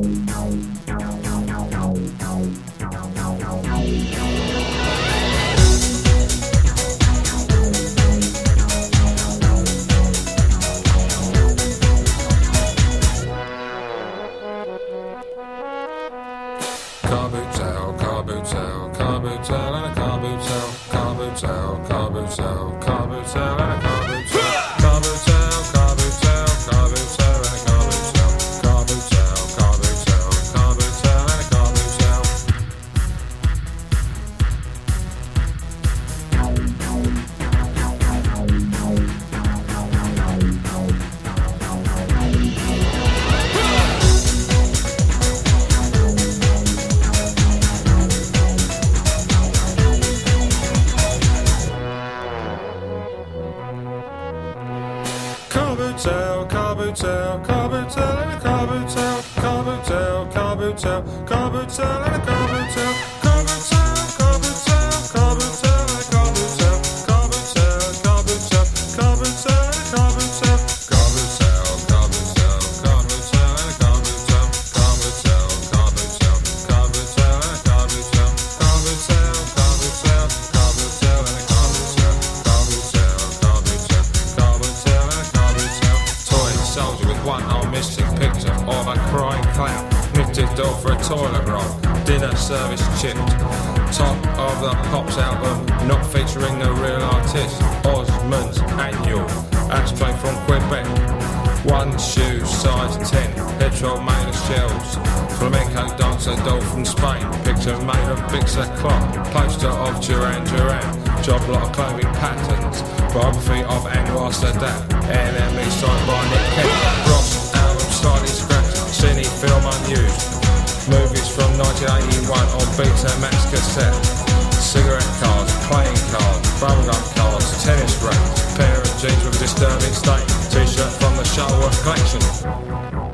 Car boots out, car boots out, car boots out, and a car boots out, car boots out, car boots out, car boots out, and a car boots out, car boots out, car boots out, car boots out, and a car boots out, car boots out, car boots out, car boots out, and a car boots out. Car boots out, car boots out, car boots out, and a car boots out, car boots out, car boots out, car boots out, and a car boots out, car boots out, car boots out, car boots out, and a car boots out, car boots out, car boots out, car boots out, and a car boots out, car boots out, car boots out, car boots out, and a car boots out, car boots out, car boots out, car boots out, and a car boots out, car boots out, car boots out, car boots out, and a car boots out, car boots out, car boots out, car boots out, and a car boots out. Toy soldier with one old missing picture of a crying clown. Knitted door for a toilet roll. Dinner service chipped. Top of the Pops album, not featuring the real artist. Osmond's Annual. Ashtray from Quebec. One shoe, size 10. Petrol made of shells. Flamenco dancer doll from Spain. Picture made of Bixer cloth. Poster of Duran Duran. Job lot of clothing patterns. Biography of Anwar Sadat. NME signed by Nick Kent. Ross album slightly scratched. Cine film unused. Movies from 1981 on Betamax cassette. Cigarette cards, playing cards, bubblegum cards, tennis rackets. Pair of jeans with a disturbing state. T-shirt from the Shuttleworth collection.